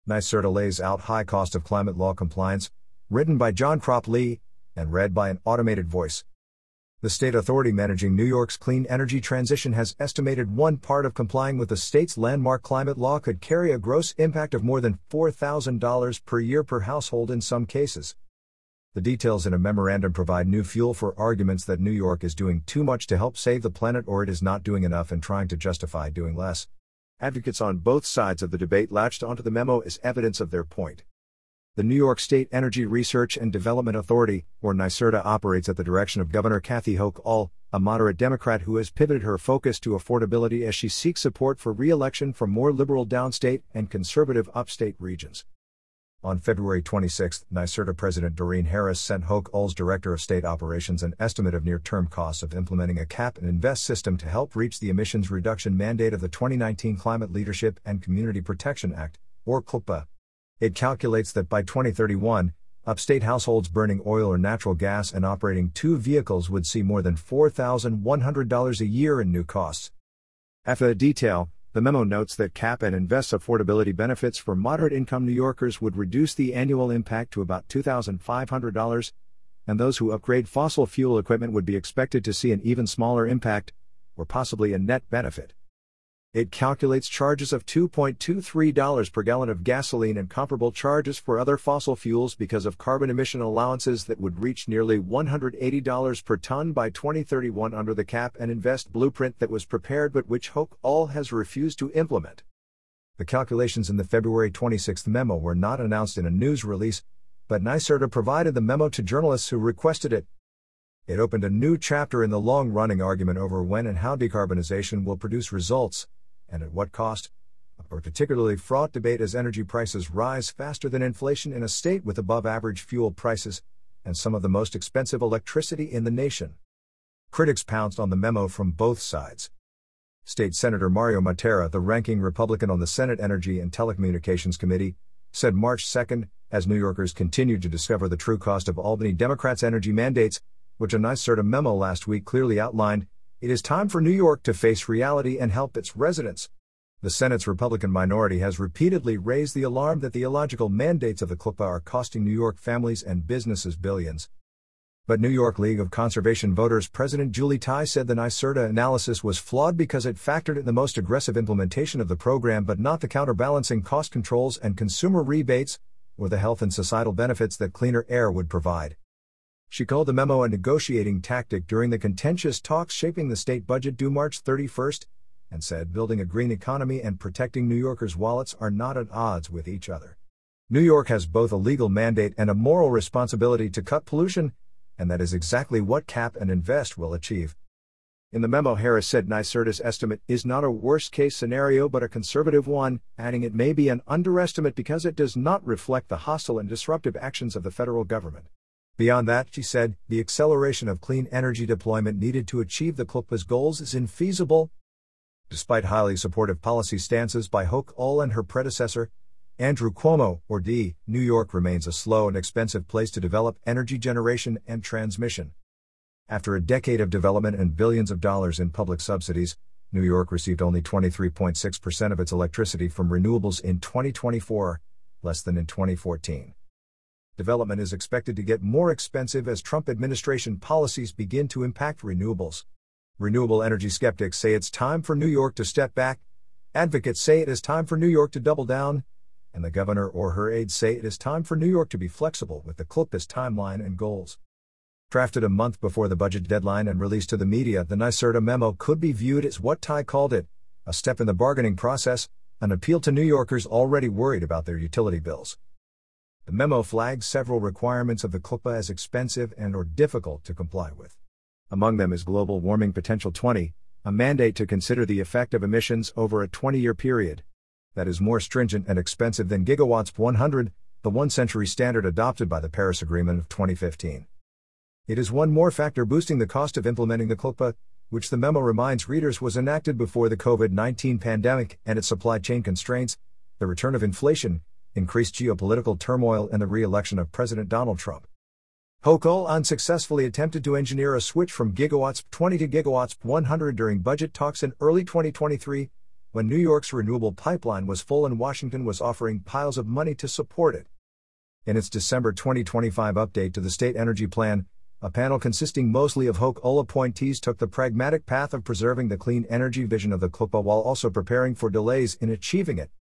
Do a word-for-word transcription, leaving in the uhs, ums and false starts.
NYSERDA lays out high cost of climate law compliance, written by John Crop Lee, and read by an automated voice. The state authority managing New York's clean energy transition has estimated one part of complying with the state's landmark climate law could carry a gross impact of more than four thousand dollars per year per household in some cases. The details in a memorandum provide new fuel for arguments that New York is doing too much to help save the planet or it is not doing enough and trying to justify doing less. Advocates on both sides of the debate latched onto the memo as evidence of their point. The New York State Energy Research and Development Authority, or NYSERDA, operates at the direction of Governor Kathy Hochul, a moderate Democrat who has pivoted her focus to affordability as she seeks support for re-election from more liberal downstate and conservative upstate regions. On February twenty-sixth, NYSERDA President Doreen Harris sent Hochul's Director of State Operations an estimate of near-term costs of implementing a cap and invest system to help reach the emissions reduction mandate of the twenty nineteen Climate Leadership and Community Protection Act, or C L P A. It calculates that by twenty thirty-one, upstate households burning oil or natural gas and operating two vehicles would see more than four thousand one hundred dollars a year in new costs. After the detail, the memo notes that cap and invest affordability benefits for moderate-income New Yorkers would reduce the annual impact to about two thousand five hundred dollars, and those who upgrade fossil fuel equipment would be expected to see an even smaller impact, or possibly a net benefit. It calculates charges of two point two three dollars per gallon of gasoline and comparable charges for other fossil fuels because of carbon emission allowances that would reach nearly one hundred eighty dollars per ton by twenty thirty-one under the cap and invest blueprint that was prepared but which Hochul has refused to implement. The calculations in the February twenty-sixth memo were not announced in a news release, but NYSERDA provided the memo to journalists who requested it. It opened a new chapter in the long-running argument over when and how decarbonization will produce results, and at what cost, a particularly fraught debate as energy prices rise faster than inflation in a state with above-average fuel prices and some of the most expensive electricity in the nation. Critics pounced on the memo from both sides. State Senator Mario Matera, the ranking Republican on the Senate Energy and Telecommunications Committee, said March second, as New Yorkers continued to discover the true cost of Albany Democrats' energy mandates, which a NYSERDA memo last week clearly outlined, it is time for New York to face reality and help its residents. The Senate's Republican minority has repeatedly raised the alarm that the illogical mandates of the C L P A are costing New York families and businesses billions. But New York League of Conservation Voters President Julie Tai said the NYSERDA analysis was flawed because it factored in the most aggressive implementation of the program but not the counterbalancing cost controls and consumer rebates, or the health and societal benefits that cleaner air would provide. She called the memo a negotiating tactic during the contentious talks shaping the state budget due March thirty-first, and said building a green economy and protecting New Yorkers' wallets are not at odds with each other. New York has both a legal mandate and a moral responsibility to cut pollution, and that is exactly what Cap and Invest will achieve. In the memo, Harris said NYSERDA's estimate is not a worst-case scenario but a conservative one, adding it may be an underestimate because it does not reflect the hostile and disruptive actions of the federal government. Beyond that, she said, the acceleration of clean energy deployment needed to achieve the C L P A's goals is infeasible. Despite highly supportive policy stances by Hochul and her predecessor, Andrew Cuomo, or D, New York remains a slow and expensive place to develop energy generation and transmission. After a decade of development and billions of dollars in public subsidies, New York received only twenty-three point six percent of its electricity from renewables in twenty twenty-four, less than in twenty fourteen. Development is expected to get more expensive as Trump administration policies begin to impact renewables. Renewable energy skeptics say it's time for New York to step back, advocates say it is time for New York to double down, and the governor or her aides say it is time for New York to be flexible with the C L P A's timeline and goals. Drafted a month before the budget deadline and released to the media, the NYSERDA memo could be viewed as what Tai called it, a step in the bargaining process, an appeal to New Yorkers already worried about their utility bills. The memo flags several requirements of the C L P A as expensive and or difficult to comply with. Among them is Global Warming Potential twenty, a mandate to consider the effect of emissions over a twenty-year period. That is more stringent and expensive than Gigawatts one hundred, the one-century standard adopted by the Paris Agreement of twenty fifteen. It is one more factor boosting the cost of implementing the C L P A, which the memo reminds readers was enacted before the COVID nineteen pandemic and its supply chain constraints, the return of inflation, increased geopolitical turmoil and the re-election of President Donald Trump. Hochul unsuccessfully attempted to engineer a switch from Gigawatts twenty to Gigawatts one hundred during budget talks in early twenty twenty-three, when New York's renewable pipeline was full and Washington was offering piles of money to support it. In its December twenty twenty-five update to the State Energy Plan, a panel consisting mostly of Hochul appointees took the pragmatic path of preserving the clean energy vision of the C L P A while also preparing for delays in achieving it.